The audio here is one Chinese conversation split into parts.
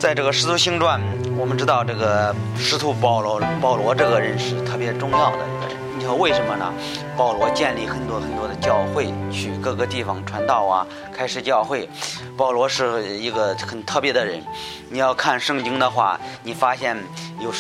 在这个使徒行传，我们知道这个使徒保罗这个人是特别重要的一个人。你说为什么呢？保罗建立很多的教会，去各个地方传道啊，开始教会。保罗是一个很特别的人。你要看圣经的话，你发现有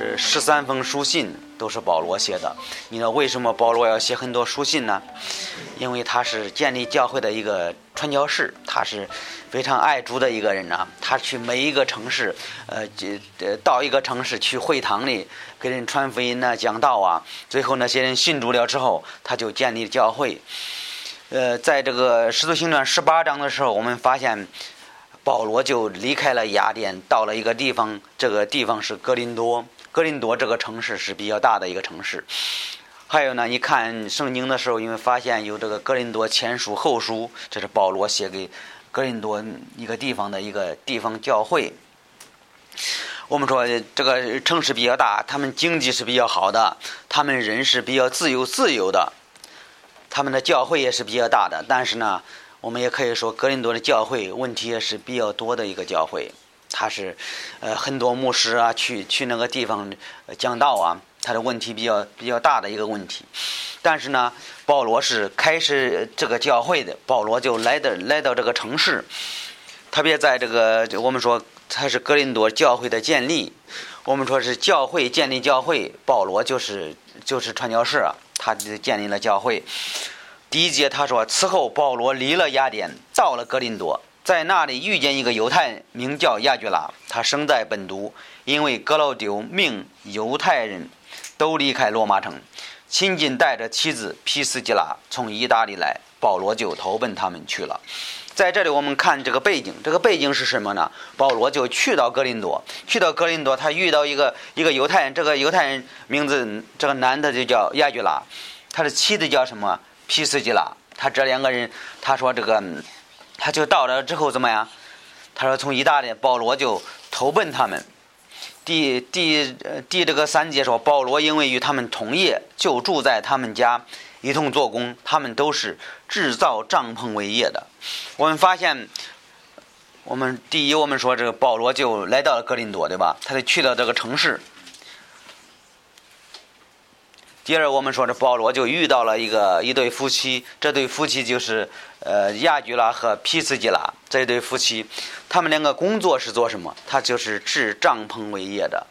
13封书信都是保罗写的。你知道为什么保罗要写很多书信呢？因为他是建立教会的一个传教士，他是非常爱主的一个人啊。他去每一个城市，到一个城市去会堂里给人传福音啊、讲道啊。最后那些人信主了之后，他就建立教会。在这个使徒行传18章的时候，我们发现保罗就离开了雅典，到了一个地方，这个地方是哥林多。哥林多这个城市是比较大的一个城市。还有呢，你看圣经的时候，因为发现有这个哥林多前书后书，这是保罗写给哥林多一个地方的一个地方教会。我们说这个城市比较大，他们经济是比较好的，他们人是比较自由的，他们的教会也是比较大的。但是呢，我们也可以说哥林多的教会问题也是比较多的一个教会。他是很多牧师啊去那个地方讲道啊，他的问题比较大的一个问题。但是呢，保罗是开始这个教会的，保罗就来到这个城市，特别在这个我们说他是哥林多教会的建立。我们说是教会建立教会，保罗就是传教士啊，他建立了教会。第一节他说，此后保罗离了雅典，到了哥林多，在那里遇见一个犹太人，名叫亚居拉，他生在本都，因为哥老丢命犹太人都离开罗马城，亲近带着妻子皮斯基拉从意大利来，保罗就投奔他们去了。在这里我们看这个背景，这个背景是什么呢？保罗就去到哥林多，他遇到一个犹太人，这个犹太人名字，这个男的就叫亚居拉，他的妻子叫什么？皮斯基拉。他这两个人，他说这个他就到了之后怎么样？他说从意大利，保罗就投奔他们。第这个3节说，保罗因为与他们同业，就住在他们家，一同做工。他们都是制造帐篷为业的。我们发现，我们说这个保罗就来到了哥林多，对吧？他就去了这个城市。第二，我们说这保罗就遇到了一对夫妻，这对夫妻就是亚居拉和皮斯基拉这对夫妻，他们两个工作是做什么？他就是制帐篷为业的，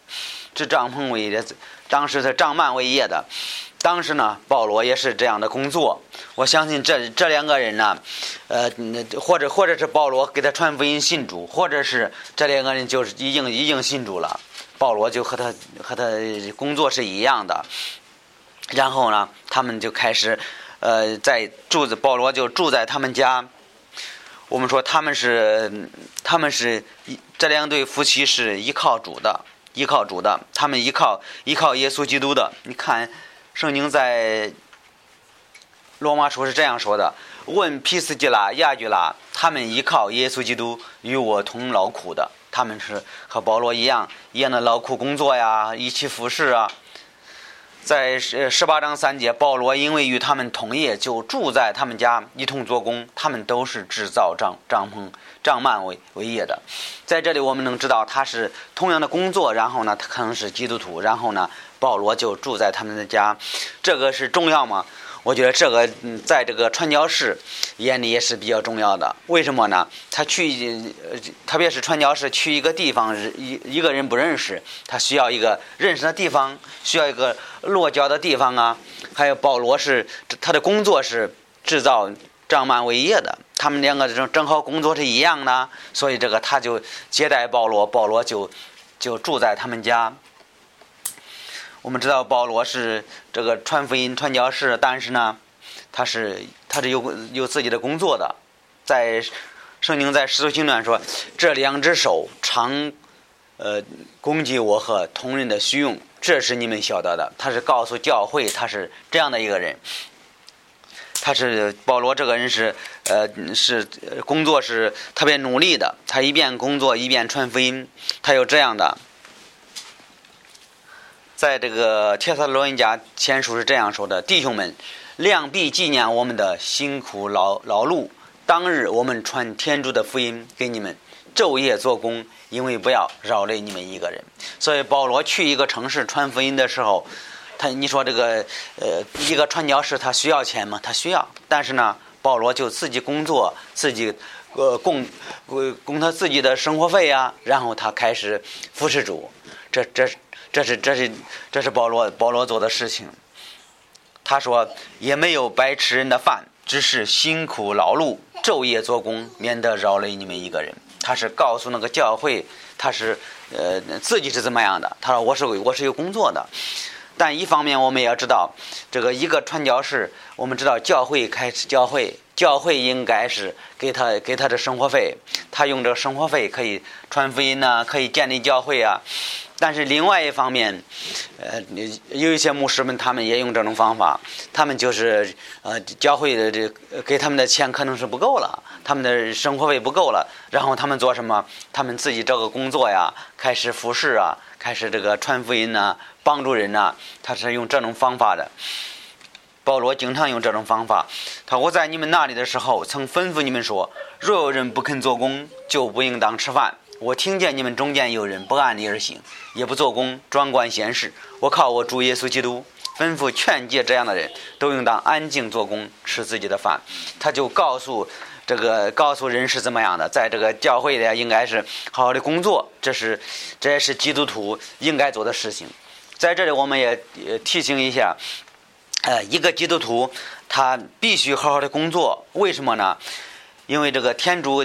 当时是帐幔为业的。当时呢，保罗也是这样的工作。我相信这两个人呢，或者是保罗给他传福音信主，或者是这两个人就是已经信主了。保罗就和他工作是一样的。然后呢，他们就开始，保罗就住在他们家。我们说他们是这两对夫妻是依靠主的，他们依靠耶稣基督的。你看，圣经在罗马书是这样说的：问皮斯基拉、亚居拉，他们依靠耶稣基督，与我同劳苦的。他们是和保罗一样的劳苦工作呀，一起服侍啊。在18章3节，保罗因为与他们同业，就住在他们家，一同做工。他们都是制造帐幔为业的。在这里我们能知道他是同样的工作，然后呢他可能是基督徒，然后呢保罗就住在他们的家。这个是重要吗？我觉得这个在这个传教士眼里也是比较重要的。为什么呢？他特别是传教士去一个地方，一个人不认识，他需要一个认识的地方，需要一个落脚的地方啊。还有保罗他的工作是制造帐幔为业的，他们两个正好工作是一样的，所以这个他就接待保罗，保罗就住在他们家。我们知道保罗是这个传福音传教士，但是呢他是有自己的工作的。在圣经在使徒行传说，这两只手常攻击我和同人的虚用，这是你们晓得的。他是告诉教会他是这样的一个人。保罗这个人是工作是特别努力的，他一边工作一边传福音，他有这样的。在这个帖撒罗尼迦前书是这样说的：弟兄们，量必纪念我们的辛苦劳碌，当日我们传天主的福音给你们， 昼夜做工，因为不要扰累你们一个人。所以保罗去一个城市传福音的时候，你说这个一个传教士他需要钱吗？他需要，但是呢，保罗就自己工作，自己供他自己的生活费啊，然后他开始服侍主。这是保罗做的事情。他说也没有白吃人的饭，只是辛苦劳碌，昼夜做工，免得扰累你们一个人。他是告诉那个教会，他是自己是怎么样的。他说我是有工作的。但一方面我们也要知道，这个一个传教士，我们知道教会应该是给他的生活费，他用这个生活费可以传福音啊，可以建立教会啊。但是另外一方面，有一些牧师们他们也用这种方法，他们就是教会的给他们的钱可能是不够了，他们的生活费不够了，然后他们做什么？他们自己这个工作呀，开始服侍啊，开始这个传福音啊，帮助人啊，他是用这种方法的。保罗经常用这种方法。他说我在你们那里的时候，曾吩咐你们说，若有人不肯做工，就不应当吃饭。我听见你们中间有人不按理而行，也不做工，专管闲事。我靠我主耶稣基督吩咐劝诫这样的人，都应当安静做工，吃自己的饭。他就告诉人是怎么样的，在这个教会里应该是好好的工作，这也是基督徒应该做的事情。在这里我们也提醒一下，一个基督徒他必须好好的工作。为什么呢？因为这个天主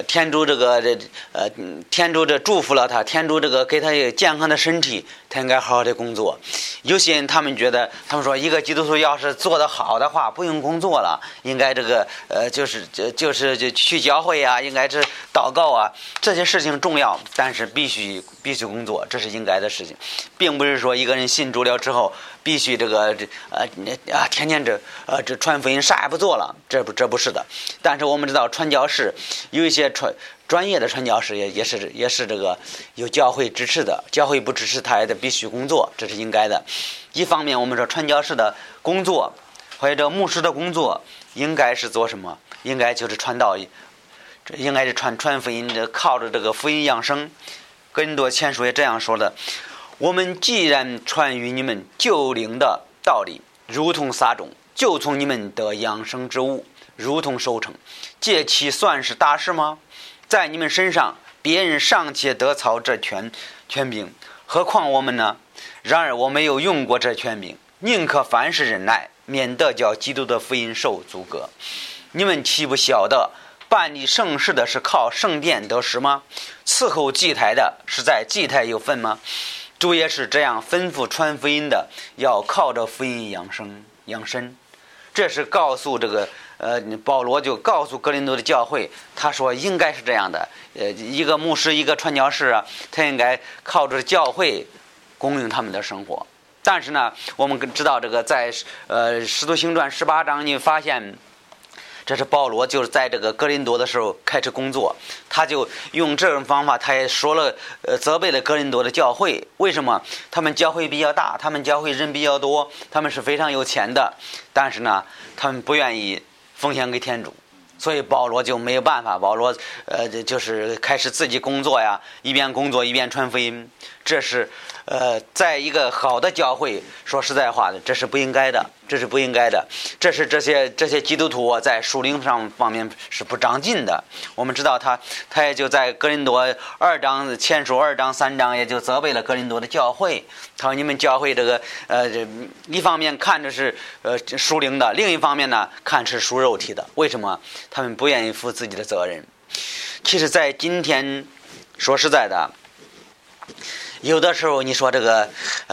这祝福了他，天主这个给他一个健康的身体，他应该好好的工作。有些人他们说一个基督徒要是做得好的话，不用工作了，应该就是去教会啊，应该是祷告啊，这些事情重要，但是必须工作，这是应该的事情，并不是说一个人信主了之后必须天天这传福音啥也不做了，这不是的。但是我们知道传教士有一些专业的传教士也是这个有教会支持的，教会不支持他也得必须工作，这是应该的。一方面我们说传教士的工作或者牧师的工作应该是做什么？应该就是传道，应该是传福音，靠着这个福音养生。哥林多前书也这样说的，我们既然传与你们救灵的道理，如同撒种，就从你们得养生之物，如同收成，这其算是大事吗？在你们身上别人尚且得操这权柄，何况我们呢？然而我没有用过这权柄，宁可凡事忍耐，免得叫基督的福音受阻隔。你们岂不晓得办理圣事的是靠圣殿得食吗？伺候祭台的是在祭台有份吗？主也是这样吩咐传福音的，要靠着福音养生。这是告诉这个保罗就告诉哥林多的教会，他说应该是这样的。一个牧师，一个传教士啊，他应该靠着教会供应他们的生活。但是呢，我们知道这个在使徒行传18章，你发现这是保罗就是在这个哥林多的时候开始工作，他就用这种方法，他也说了责备了哥林多的教会。为什么？他们教会比较大，他们教会人比较多，他们是非常有钱的，但是呢他们不愿意奉献给天主，所以保罗就没有办法，保罗就是开始自己工作呀，一边工作一边传福音。这是在一个好的教会，说实在话的，这是不应该的，这是这些基督徒在属灵方面是不长进的。我们知道他也就在哥林多前书2章3章也就责备了哥林多的教会，他说你们教会这个一方面看着是属灵的，另一方面呢看是属肉体的。为什么？他们不愿意负自己的责任。其实在今天说实在的，有的时候你说这个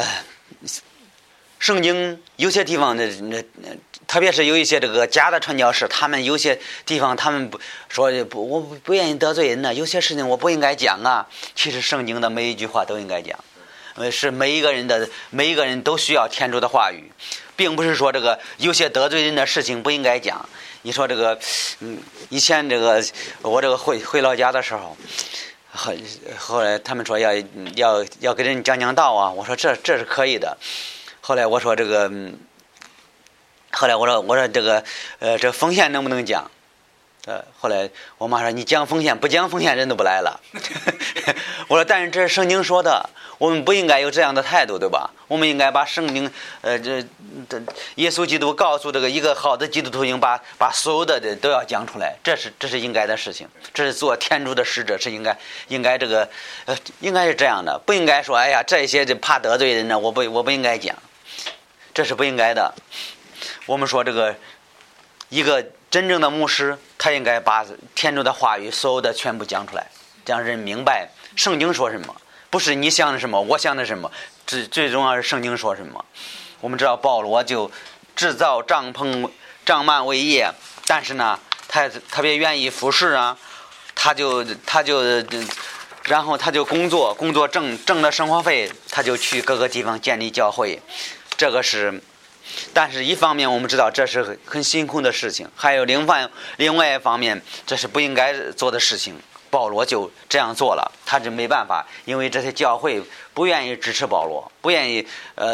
圣经有些地方的特别是有一些这个假的传教士，他们有些地方他们我不愿意得罪人呢，有些事情我不应该讲啊。其实圣经的每一句话都应该讲，是每一个人都需要天主的话语，并不是说这个有些得罪人的事情不应该讲。你说这个以前我这个回老家的时候，后来他们说要给人讲道啊，我说这是可以的。后来我说这个这奉献能不能讲？ 后来我妈说你讲奉献，不讲奉献人都不来了。我说但是这是圣经说的，我们不应该有这样的态度，对吧？我们应该把圣经耶稣基督告诉这个一个好的基督徒应把所有的都要讲出来，这是应该的事情，这是做天主的使者是应该这个应该是这样的，不应该说哎呀这些就怕得罪人呢，我不应该讲，这是不应该的。我们说这个一个真正的牧师，他应该把天主的话语所有的全部讲出来，让人明白圣经说什么，不是你想的什么我想的什么，最重要是圣经说什么。我们知道保罗就制造帐篷帐幔为业，但是呢他特别愿意服侍啊，然后他就工作挣了生活费，他就去各个地方建立教会。这个是，但是一方面我们知道这是很辛苦的事情，还有另外一方面这是不应该做的事情。保罗就这样做了，他就没办法，因为这些教会不愿意支持保罗，不愿意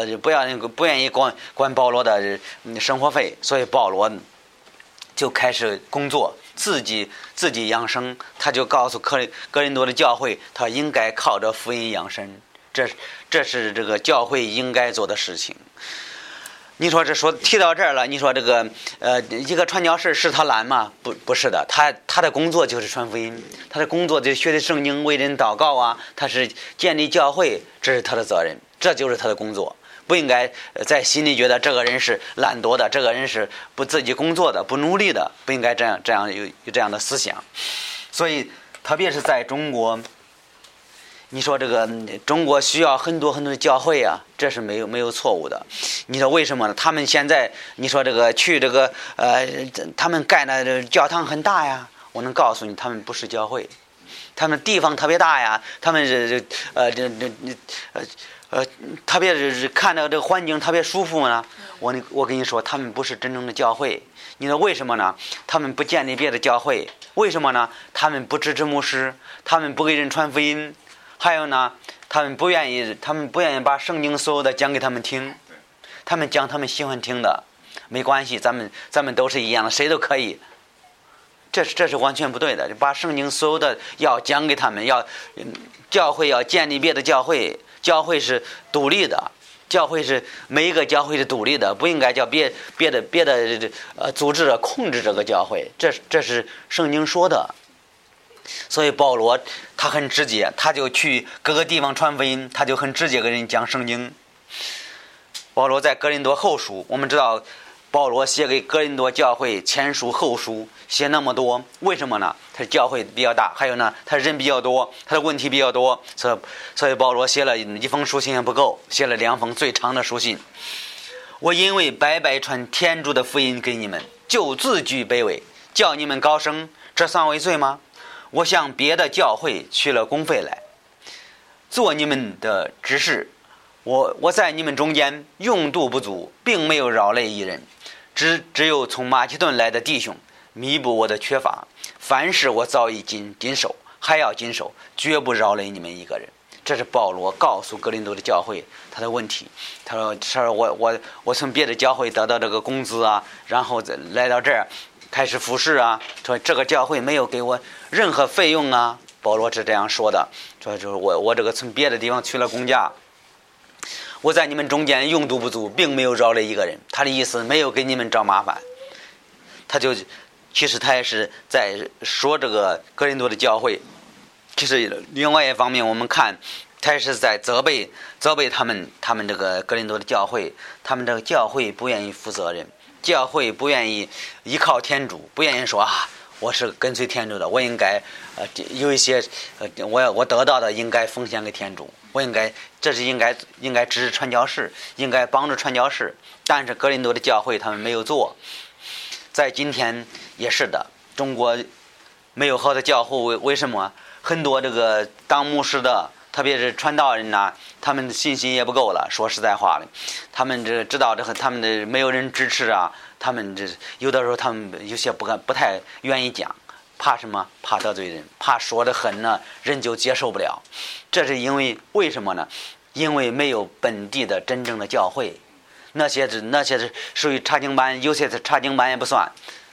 管保罗的生活费，所以保罗就开始工作，自己养生。他就告诉哥林多的教会，他应该靠着福音养生，这是这个教会应该做的事情。你说提到这儿了，你说这个一个传教士是他懒吗？不是的，他的工作就是传福音，他的工作就是学习圣经，为人祷告啊，他是建立教会，这是他的责任，这就是他的工作。不应该在心里觉得这个人是懒惰的，这个人是不自己工作的，不努力的，不应该这样有这样的思想。所以特别是在中国，你说这个中国需要很多的教会啊，这是没有错误的。你说为什么呢？他们现在你说这个去这个他们盖的教堂很大呀，我能告诉你，他们不是教会，他们地方特别大呀，他们特别是看到这个环境特别舒服呢。我跟你说，他们不是真正的教会。你说为什么呢？他们不建立别的教会，为什么呢？他们不支持牧师，他们不给人传福音。还有呢，他们不愿意把圣经所有的讲给他们听，他们讲他们喜欢听的，没关系，咱们都是一样的，谁都可以。这是完全不对的，把圣经所有的要讲给他们，教会要建立别的教会，教会是独立的，教会是每一个教会是独立的，不应该叫别的组织控制这个教会，这是圣经说的。所以保罗他很直接，他就去各个地方传福音，他就很直接跟人讲圣经。保罗在哥林多后书，我们知道保罗写给哥林多教会前书后书写那么多，为什么呢？他教会比较大，还有呢他人比较多，他的问题比较多，所以保罗写了一封书信也不够，写了2封最长的书信。我因为白白传天主的福音给你们，就自居卑微，叫你们高升，这算为罪吗？我向别的教会取了公费来做你们的执事，我在你们中间用度不足，并没有扰累一人，只有从马其顿来的弟兄弥补我的缺乏。凡事我早已谨守，还要谨守，绝不扰累你们一个人。这是保罗告诉哥林多的教会他的问题。他说我从别的教会得到这个工资啊，然后来到这儿开始服侍啊，说这个教会没有给我任何费用啊。保罗是这样说的，说就是我这个从别的地方去了公假，我在你们中间用度不足，并没有扰累一个人。他的意思没有给你们找麻烦，其实他也是在说这个哥林多的教会。其实另外一方面我们看，他也是在责备他们这个哥林多的教会，他们这个教会不愿意负责任，教会不愿意依靠天主，不愿意说我是跟随天主的，我应该有一些我得到的应该奉献给天主，这是应该支持传教士，应该帮助传教士。但是哥林多的教会他们没有做。在今天也是的，中国没有好的教会，为什么很多这个当牧师的，特别是传道人呐，他们的信心也不够了。说实在话了，他们知道他们的没有人支持啊，他们有的时候他们有些不太愿意讲，怕什么？怕得罪人，怕说得狠呢，人就接受不了。这是因为为什么呢？因为没有本地的真正的教会，那些是属于查经班，有些是查经班也不算。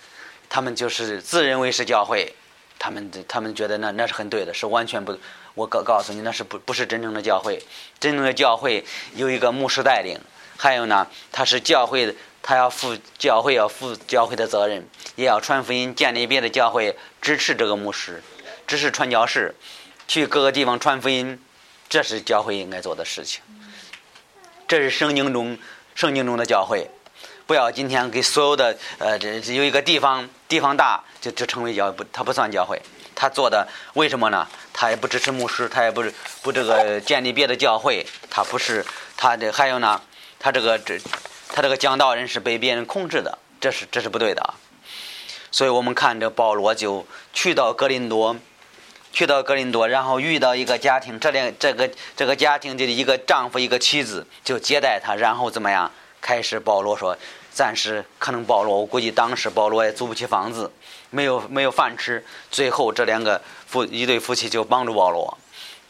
他们就是自认为是教会，他们觉得那是很对的，是完全不。我告诉你，那是不是真正的教会？真正的教会有一个牧师带领，还有呢，他是教会，他要负教会的责任，也要传福音，建立别的教会，支持这个牧师，支持传教士，去各个地方传福音，这是教会应该做的事情。这是圣经中的教会。不要今天给所有的这有一个地方大就成为教会，他不算教会。他做的为什么呢？他也不支持牧师，他也不这个建立别的教会，他不是他这还有呢，他这个讲道人是被别人控制的，这是不对的。所以我们看这保罗就去到哥林多，然后遇到一个家庭，这个家庭的一个丈夫一个妻子就接待他，然后怎么样？开始保罗说，暂时可能我估计当时保罗也租不起房子，没有饭吃，最后这一对夫妻就帮助保罗。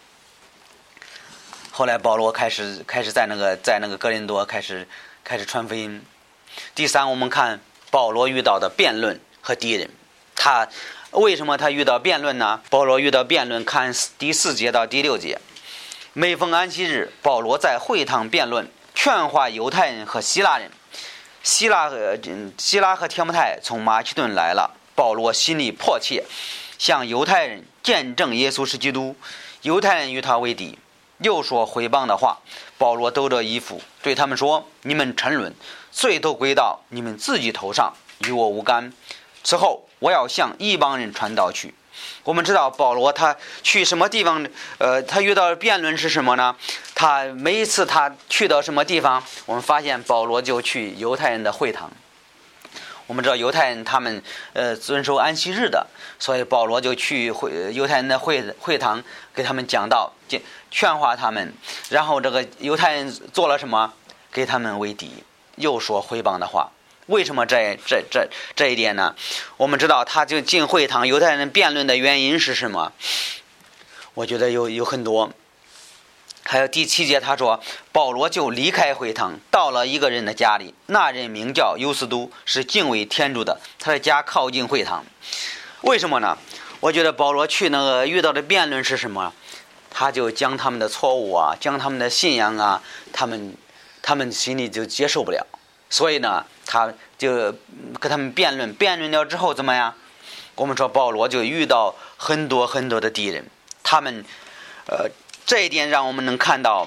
后来保罗开始在那个哥林多开始传福音。第三，我们看保罗遇到的辩论和敌人，为什么他遇到辩论呢？保罗遇到辩论，看第4节到第6节。每逢安息日，保罗在会堂辩论，劝化犹太人和希腊人。希拉和提摩太从马其顿来了，保罗心里迫切，向犹太人见证耶稣是基督。犹太人与他为敌，又说毁谤的话。保罗兜着衣服对他们说：“你们沉沦，罪都归到你们自己头上，与我无干。此后我要向异邦人传道去。”我们知道保罗他去什么地方，他遇到辩论是什么呢？他每一次他去到什么地方，我们发现保罗就去犹太人的会堂。我们知道犹太人他们遵守安息日的，所以保罗就去犹太人的会堂给他们讲道，劝化他们。然后这个犹太人做了什么？给他们为敌，又说毁谤的话。为什么这一点呢？我们知道他就进会堂，犹太人辩论的原因是什么？我觉得有很多。还有第7节他说，保罗就离开会堂，到了一个人的家里，那人名叫尤斯都，是敬畏天主的，他的家靠近会堂。为什么呢？我觉得保罗去那个遇到的辩论是什么？他就将他们的错误啊，将他们的信仰啊，他们心里就接受不了。所以呢，他就跟他们辩论了之后怎么样？我们说保罗就遇到很多的敌人，他们这一点让我们能看到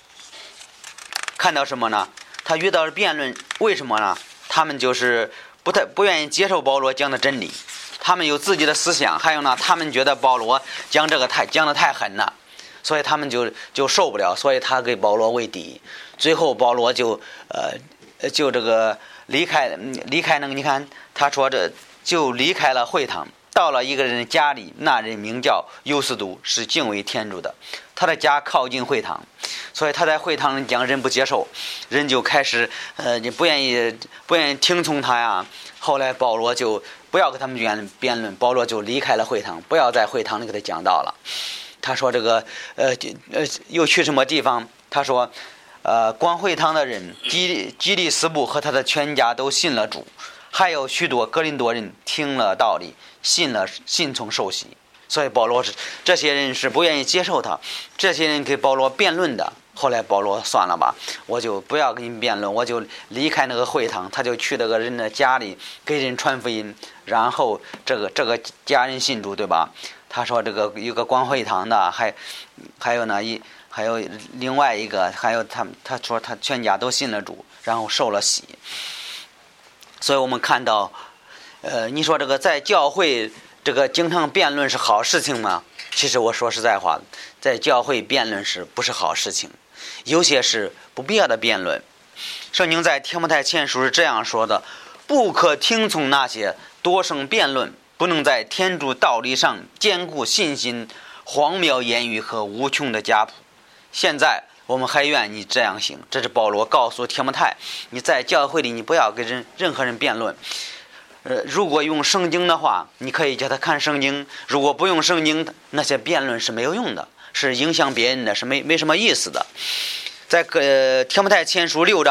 什么呢？他遇到辩论，为什么呢？他们就是不愿意接受保罗讲的真理，他们有自己的思想，还有呢，他们觉得保罗讲得太狠了，所以他们就受不了，所以他给保罗为敌。最后保罗就这个离开那个，你看他说就离开了会堂，到了一个人家里，那人名叫尤斯都，是敬畏天主的，他的家靠近会堂，所以他在会堂讲，人不接受，人就开始不愿意听从他呀。后来保罗就不要跟他们辩论，保罗就离开了会堂，不要在会堂里给他讲道了。他说这个又去什么地方？他说光会堂的人基利斯布和他的全家都信了主，还有许多哥林多人听了道理，信从受洗。所以保罗这些人是不愿意接受他，这些人给保罗辩论的。后来保罗算了吧，我就不要跟你辩论，我就离开那个会堂，他就去那个人的家里给人传福音，然后这个家人信主，对吧？他说这个有个光会堂的，还有呢还有另外一个，还有他说他全家都信了主，然后受了洗。所以我们看到你说这个在教会这个经常辩论是好事情吗？其实我说实在话，在教会辩论是不是好事情？有些是不必要的辩论。圣经在提摩太前书是这样说的：不可听从那些多生辩论，不能在天主道理上坚固信心，荒谬言语和无穷的家谱。现在我们还愿意这样行，这是保罗告诉提摩太，你在教会里你不要跟任何人辩论。如果用圣经的话，你可以叫他看圣经；如果不用圣经，那些辩论是没有用的，是影响别人的，是没什么意思的。在提摩太前书6章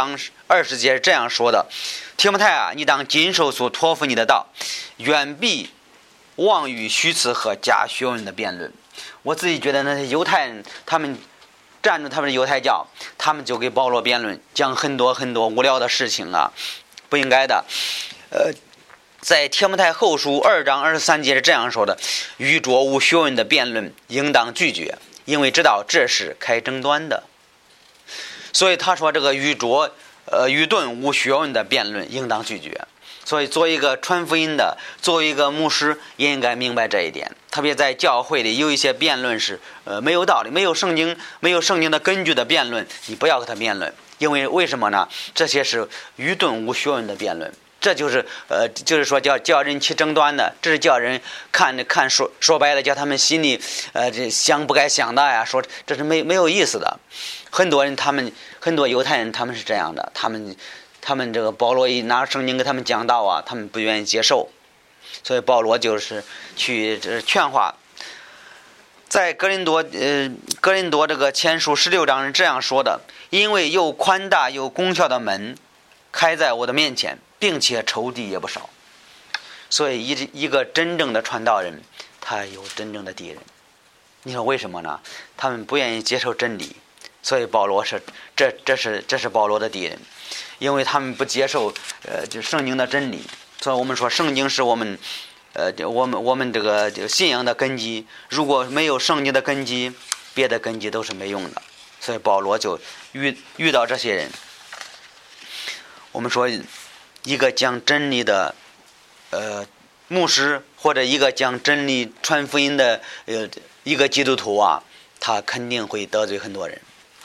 20节是这样说的：提摩太啊，你当谨守所托付你的道，远避妄语虚词和假学问的辩论。我自己觉得那些犹太人，他们站住他们的犹太教，他们就给保罗辩论，讲很多很多无聊的事情啊，不应该的。在提摩太后书2章23节是这样说的：愚拙无学问的辩论应当拒绝，因为知道这是开争端的。所以他说这个愚钝无学问的辩论应当拒绝。所以作为一个传福音的，作为一个牧师，也应该明白这一点。特别在教会里有一些辩论是没有道理，没有圣经的根据的辩论，你不要和他辩论。因为什么呢？这些是愚钝无学问的辩论。这就是就是说叫人起争端的，这是叫人看说白了，叫他们心里这想不该想的呀，说这是没有意思的。很多犹太人他们是这样的，他们这个保罗一拿圣经给他们讲道啊，他们不愿意接受，所以保罗就是去劝化。在哥林多这个前书16章是这样说的：因为又宽大又功效的门开在我的面前，并且仇敌也不少。所以一个真正的传道人，他有真正的敌人。你说为什么呢？他们不愿意接受真理，所以保罗是这是保罗的敌人，因为他们不接受就圣经的真理。所以我们说圣经是我们这个信仰的根基。如果没有圣经的根基，别的根基都是没用的。所以保罗就遇到这些人。我们说一个讲真理的牧师，或者一个讲真理传福音的一个基督徒啊，他肯定会得罪很多人，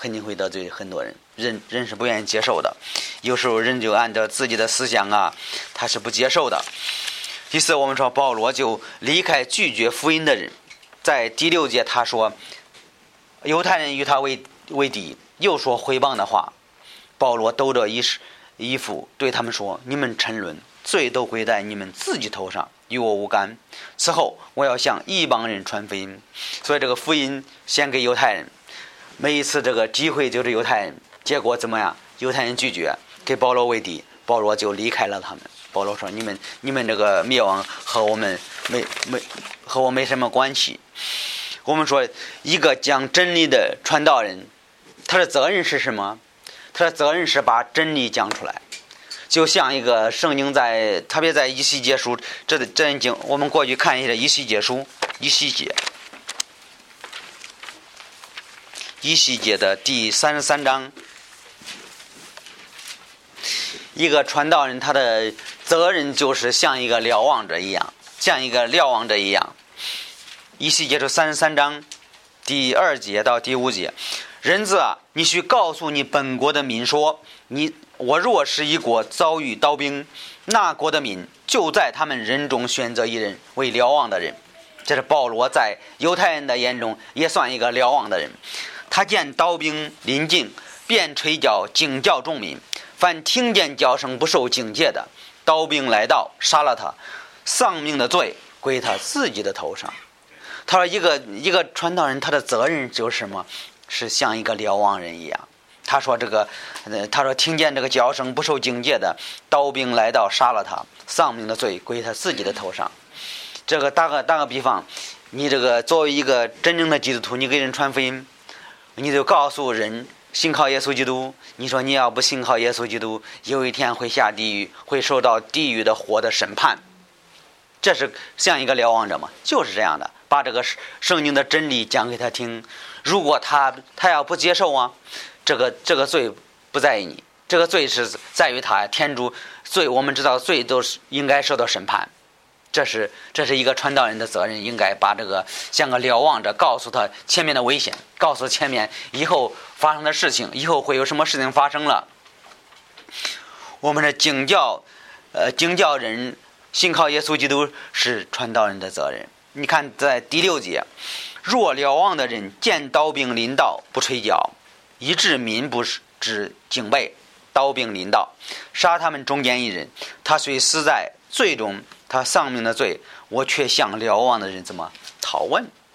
人是不愿意接受的。有时候人就按照自己的思想啊，他是不接受的。第四，我们说保罗就离开拒绝福音的人。在第6节他说，犹太人与他为敌，又说毁谤的话。保罗兜着衣服对他们说：你们沉沦，罪都归在你们自己头上，与我无干。此后我要向异邦人传福音。所以这个福音先给犹太人，每一次这个机会就是犹太人，结果怎么样？犹太人拒绝，给保罗为敌，保罗就离开了他们。保罗说：你们这个灭亡和我没什么关系。我们说一个讲真理的传道人，他的责任是什么？他的责任是把真理讲出来。就像一个圣经特别在以西结书，这经我们过去看一下以西结书，以西结的第33章。一个传道人他的责任就是像一个瞭望者一样，以西结书33章第2节到第5节。人子啊，你去告诉你本国的民说，我若是一国遭遇刀兵，那国的民就在他们人中选择一人为瞭望的人。这是保罗在犹太人的眼中也算一个瞭望的人。他见刀兵临近，便吹角警教众民，凡听见叫声不受警戒的，刀兵来到，杀了他，丧命的罪归他自己的头上。他说一个传道人，他的责任就是什么？是像一个瞭望人一样。他说听见这个叫声不受警戒的，刀兵来到，杀了他，丧命的罪归他自己的头上。这个打个比方，你这个作为一个真正的基督徒，你给人传福音，你就告诉人信靠耶稣基督。你说你要不信靠耶稣基督，有一天会下地狱，会受到地狱的火的审判。这是像一个瞭望者吗？就是这样的，把这个圣经的真理讲给他听。如果他要不接受啊，这个罪不在于你，这个罪是在于他。天主罪，我们知道罪都是应该受到审判。这是一个传道人的责任，应该把这个像个瞭望者，告诉他前面的危险，告诉前面以后发生的事情，以后会有什么事情发生了。我们的警教人信靠耶稣基督是传道人的责任。你看在第6节，若瞭望的人见刀兵临到，不吹角，以致民不知警备，刀兵临到，杀他们中间一人，他虽死在罪中，他丧命的罪，我却向瞭望的人怎么讨问？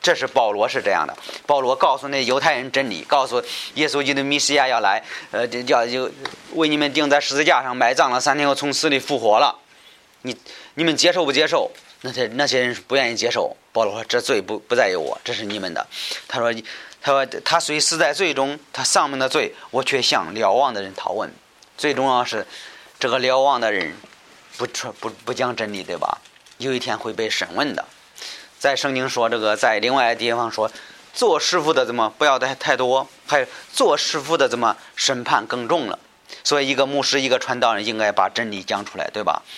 这是保罗是这样的。保罗告诉那犹太人真理，告诉耶稣基督弥赛亚要来，就为你们钉在十字架上，埋葬了，3天后从死里复活了。你们接受不接受？那些人是不愿意接受。保罗说：“这罪不在于我，这是你们的。”他说他虽死在罪中，他丧命的罪，我却向瞭望的人讨问。最重要是这个瞭望的人不讲真理，对吧？有一天会被审问的。在圣经说这个，在另外的地方说，做师傅的怎么不要太多，还有做师傅的怎么审判更重了。所以一个牧师一个传道人应该把真理讲出来，对吧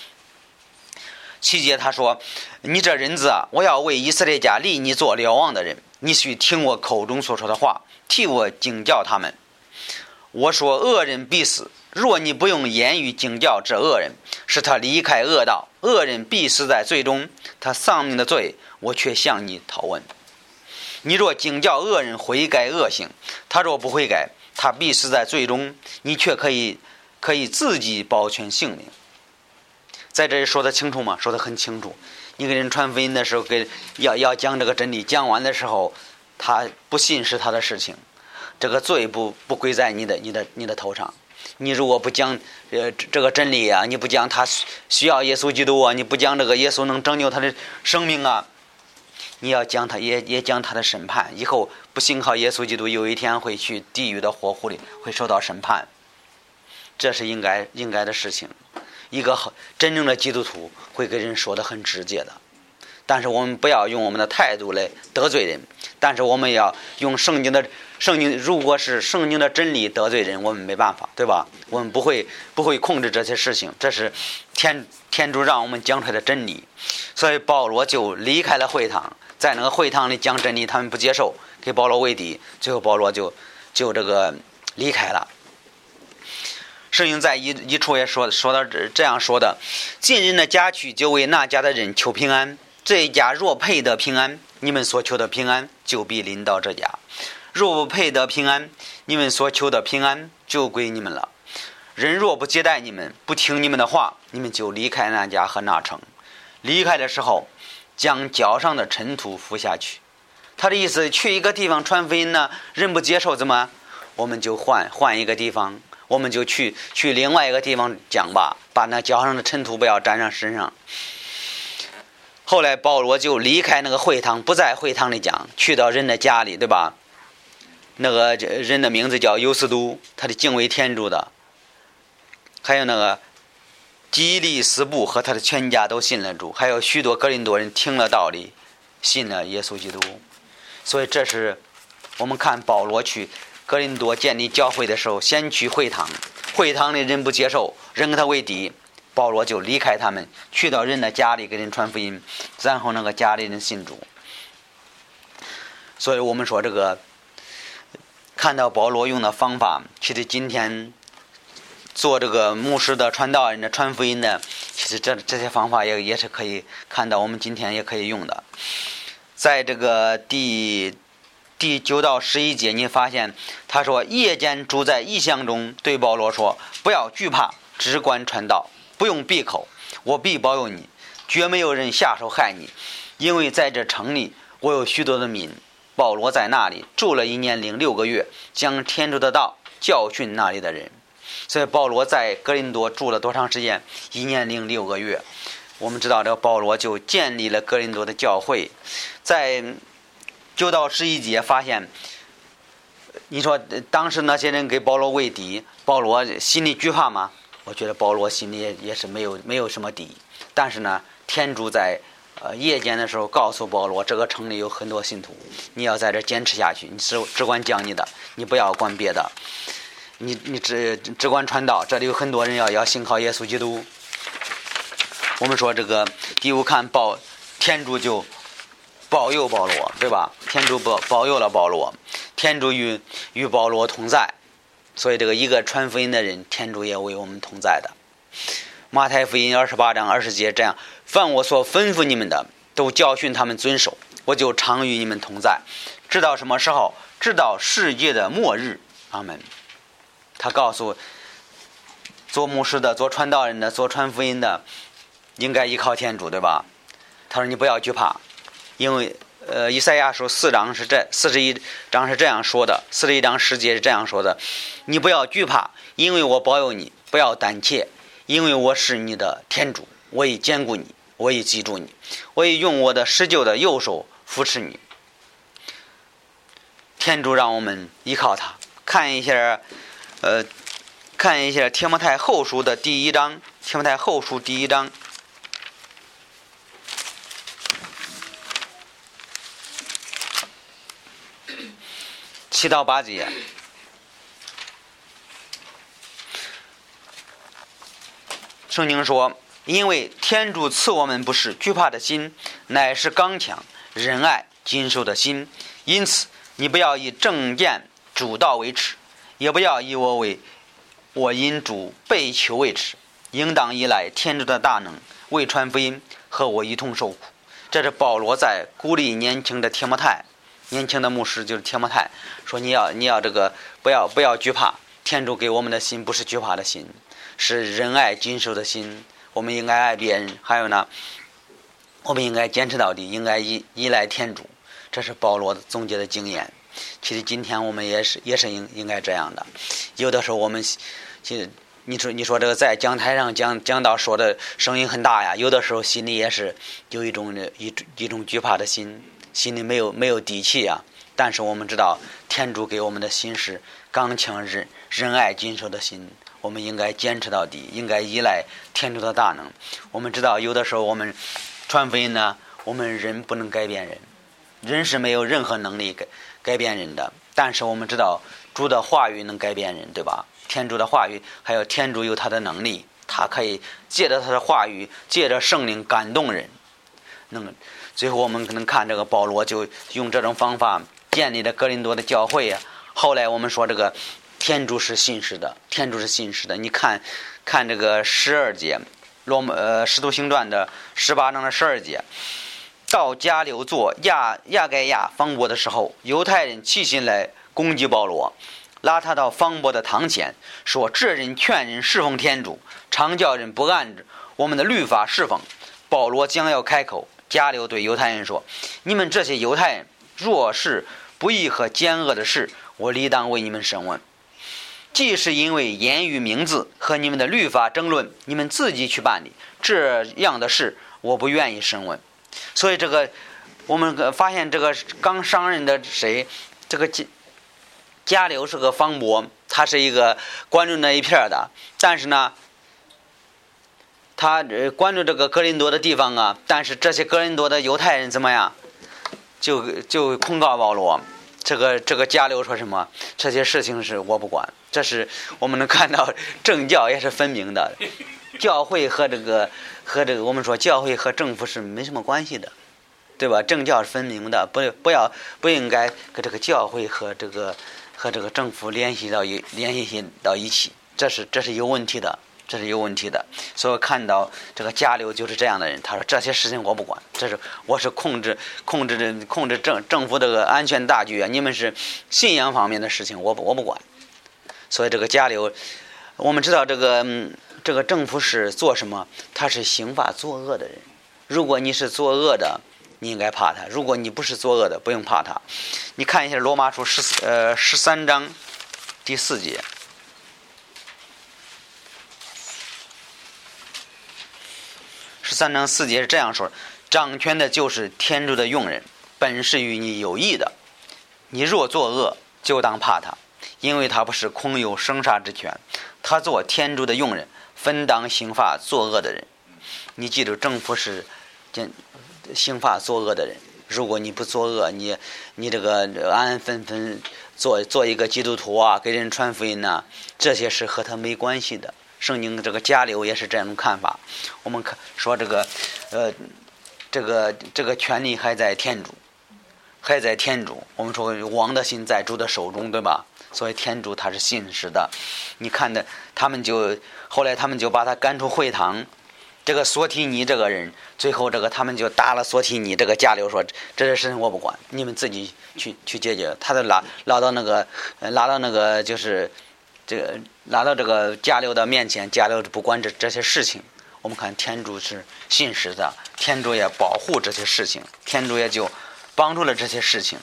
？7节他说：“你这人子啊，我要为以色列家立你做瞭望的人，你须听我口中所说的话，替我警教他们。我说恶人必死，若你不用言语警教这恶人，使他离开恶道，恶人必死在罪中，他丧命的罪，我却向你讨问。你若警教恶人悔改恶行，他若不悔改，他必死在罪中，你却可以自己保全性命。”在这里说得清楚吗？说得很清楚。你给人传福音的时候，要讲这个真理，讲完的时候，他不信是他的事情，这个罪不归在你的头上。你如果不讲这个真理啊，你不讲他需要耶稣基督啊，你不讲这个耶稣能拯救他的生命啊，你要讲他也讲他的审判。以后不信靠耶稣基督，有一天会去地狱的火湖里，会受到审判。这是应该的事情。一个真正的基督徒会跟人说得很直接的，但是我们不要用我们的态度来得罪人，但是我们要用圣经，如果是圣经的真理得罪人，我们没办法，对吧？我们不会控制这些事情，这是天主让我们讲出来的真理。所以保罗就离开了会堂，在那个会堂里讲真理，他们不接受，给保罗为敌，最后保罗就这个离开了。圣经在一处也说到这样说的：进人的家去，就为那家的人求平安。这一家若配得平安，你们所求的平安就必临到这家；若不配得平安，你们所求的平安就归你们了。人若不接待你们，不听你们的话，你们就离开那家和那城。离开的时候，将脚上的尘土拂下去。他的意思，去一个地方传福音呢，人不接受怎么？我们就换一个地方。我们就去另外一个地方讲吧，把那脚上的尘土不要沾上身上。后来保罗就离开那个会堂，不在会堂里讲，去到人的家里，对吧？那个人的名字叫尤斯都，他的敬畏天主的，还有那个基利斯布和他的全家都信了主，还有许多哥林多人听了道理，信了耶稣基督。所以这是我们看保罗去哥林多建立教会的时候，先去会堂，会堂里人不接受，人跟他为敌，保罗就离开他们，去到人的家里给人传福音，然后那个家里人信主。所以我们说这个看到保罗用的方法，其实今天做这个牧师的传道人的传福音的，其实这些方法也是可以看到我们今天也可以用的。在这个第9到11节，你发现他说夜间住在异象中，对保罗说：不要惧怕，只管传道，不用闭口，我必保佑你，绝没有人下手害你，因为在这城里我有许多的民。保罗在那里住了1年零6个月，将天主的道教训那里的人。所以保罗在哥林多住了多长时间？1年零6个月。我们知道这个保罗就建立了哥林多的教会。在9到11节发现，你说当时那些人给保罗为敌，保罗心里惧怕吗？我觉得保罗心里也是没有什么敌。但是呢，天主在夜间的时候告诉保罗，这个城里有很多信徒，你要在这坚持下去，你只管讲你的，你不要管别的，你只管传道，这里有很多人要信靠耶稣基督。我们说这个第5看天主就保佑保罗，对吧？天主保佑了保罗，天主与保罗同在，所以这个一个传福音的人，天主也为我们同在的。马太福音28章20节这样：凡我所吩咐你们的，都教训他们遵守，我就常与你们同在，直到什么时候？直到世界的末日。阿们。他告诉做牧师的、做传道人的、做传福音的，应该依靠天主，对吧？他说你不要惧怕，因为以赛亚书41章是这样说的，41章10节是这样说的：你不要惧怕，因为我保佑你；不要胆怯，因为我是你的天主，我已兼顾你，我已记住你，我已用我的施救的右手扶持你。天主让我们依靠他。看一下提摩太后书的第1章，提摩太后书第1章。7到8节，圣经说：因为天主赐我们不是惧怕的心，乃是刚强、仁爱、谨守的心。因此你不要以正见主道为耻，也不要以我因主被囚为耻，应当依赖天主的大能，为传福音和我一同受苦。这是保罗在鼓励年轻的提摩太，年轻的牧师就是提摩太，说你要这个不要惧怕，天主给我们的心不是惧怕的心，是仁爱谨守的心。我们应该爱别人，还有呢，我们应该坚持到底，应该依赖天主。这是保罗总结的经验。其实今天我们也是应该这样的。有的时候我们其实你说这个在讲台上讲道说的声音很大呀，有的时候心里也是有一种惧怕的心，心里没有底气啊。但是我们知道天主给我们的心是刚强仁爱谨守的心，我们应该坚持到底，应该依赖天主的大能。我们知道有的时候我们传福音呢，我们人不能改变人，人是没有任何能力改变人的，但是我们知道主的话语能改变人，对吧？天主的话语，还有天主有他的能力，他可以借着他的话语，借着圣灵感动人。最后我们可能看这个保罗就用这种方法建立了哥林多的教会啊。后来我们说这个天主是信实的，天主是信实的。你看这个12节，使徒行传的18章的12节，到加流做亚该亚方伯的时候，犹太人起心来攻击保罗，拉他到方伯的堂前，说这人劝人侍奉天主，常叫人不按我们的律法侍奉。保罗将要开口，加流对犹太人说：你们这些犹太人，若是不义和奸恶的事，我理当为你们审问。既是因为言语名字和你们的律法争论，你们自己去办理，这样的事我不愿意审问。所以这个我们发现这个刚上任的谁，这个加流是个方伯，他是一个关注那一片的，但是呢他关注这个哥林多的地方啊，但是这些哥林多的犹太人怎么样，就控告保罗。这个加流说什么？这些事情是我不管。这是我们能看到政教也是分明的，教会和这个我们说教会和政府是没什么关系的，对吧？政教是分明的，不应该跟这个教会和这个政府联系到一起，这是有问题的。这是有问题的。所以看到这个加流就是这样的人，他说这些事情我不管，我是控制政府这个安全大局啊，你们是信仰方面的事情我不管。所以这个加流，我们知道这个政府是做什么？他是刑罚作恶的人。如果你是作恶的，你应该怕他；如果你不是作恶的，不用怕他。你看一下罗马书13章第4节。13章4节是这样说：掌权的就是天主的用人，本是与你有益的。你若作恶，就当怕他，因为他不是空有生杀之权，他做天主的用人，分当刑罚作恶的人。你记住，政府是刑罚作恶的人。如果你不作恶，你这个安安分分做一个基督徒啊，给人传福音啊，这些是和他没关系的。圣经这个加流也是这种看法。我们说这个权力还在天主，我们说王的心在主的手中，对吧？所以天主他是信实的。你看的后来他们就把他赶出会堂。这个索提尼这个人，最后他们就打了索提尼。这个加流说这些事情我不管，你们自己去解决。他就拉到那个就是拉到这个加流的面前，加流不管这些事情。我们看天主是信实的，天主也保护这些事情，天主也就帮助了这些事情。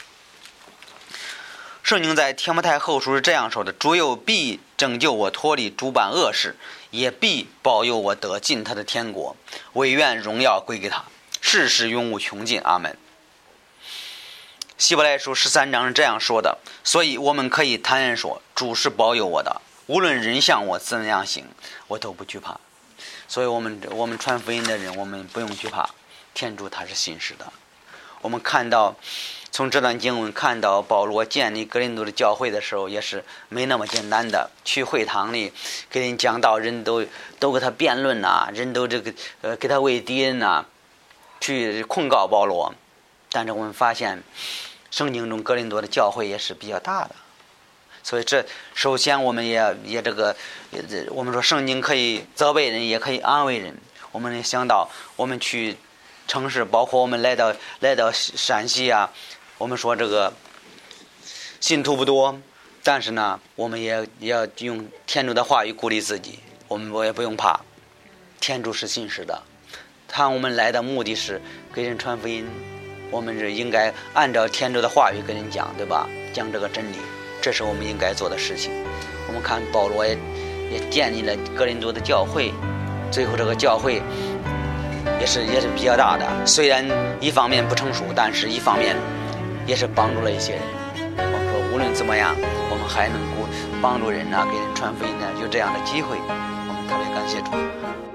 圣经在提摩太后书是这样说的：主又必拯救我脱离诸般恶事，也必保佑我得进他的天国，惟愿荣耀归给他，世世永无穷尽。阿门。希伯来书13章是这样说的：所以我们可以坦然说，主是保佑我的，无论人向我怎样行，我都不惧怕。所以我们传福音的人，我们不用惧怕，天主他是信实的。我们看到从这段经文看到保罗建立哥林多的教会的时候，也是没那么简单的。去会堂里给人讲道，人都跟他辩论呐，人都给他为敌人呐，去控告保罗。但是我们发现圣经中哥林多的教会也是比较大的，所以这首先我们也我们说圣经可以责备人，也可以安慰人。我们也想到我们去城市，包括我们来到陕西啊，我们说这个信徒不多，但是呢我们也要用天主的话语鼓励自己，我也不用怕，天主是信实的。我们来的目的是给人传福音，我们是应该按照天主的话语跟人讲，对吧？讲这个真理，这是我们应该做的事情。我们看保罗也建立了哥林多的教会，最后这个教会也是比较大的，虽然一方面不成熟，但是一方面也是帮助了一些人。我们说无论怎么样，我们还能够帮助人啊，给人传福音呢，有这样的机会，我们特别感谢主。